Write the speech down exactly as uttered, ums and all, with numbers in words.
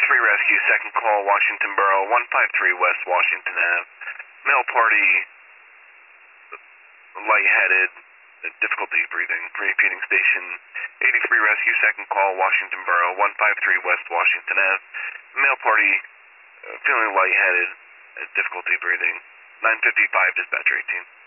eighty-three Rescue, second call, Washington Borough, one five three West Washington Avenue. Male party, lightheaded, difficulty breathing. Repeating station, eighty-three Rescue, second call, Washington Borough, one five three West Washington Avenue. Male party, uh, feeling lightheaded, difficulty breathing. nine fifty-five, dispatcher eighteen.